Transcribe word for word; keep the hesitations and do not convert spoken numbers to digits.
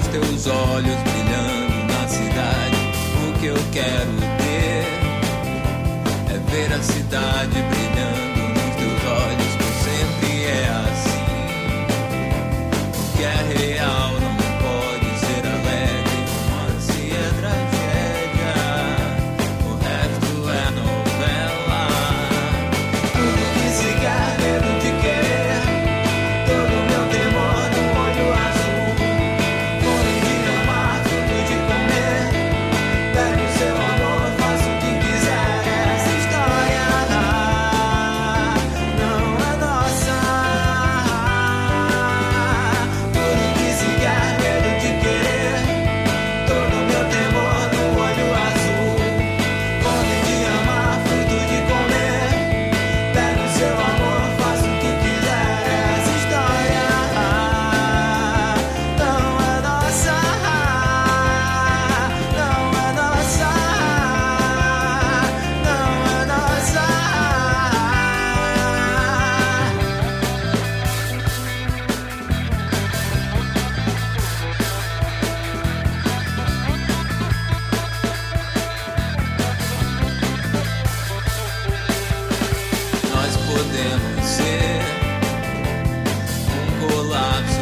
teus olhos brilhando na cidade. O que eu quero ter é ver a cidade brilhando nos teus olhos, pois sempre é assim. O que é real não pode ser alegre, romance é tragédia, o resto é novela. Tudo que se quer, medo de querer, todo meu temor no olho azul. Fome de amar, tudo de comer, pego seu amor, faço o que quiser. Essa história não é nossa. Tudo que se quer, medo de querer, todo meu temor no olho azul. Fome de amar, fruto de comer, pego seu amor, faço o que quiser. Essa história não é nossa, não é nossa, não é nossa. Nós podemos ser um colapso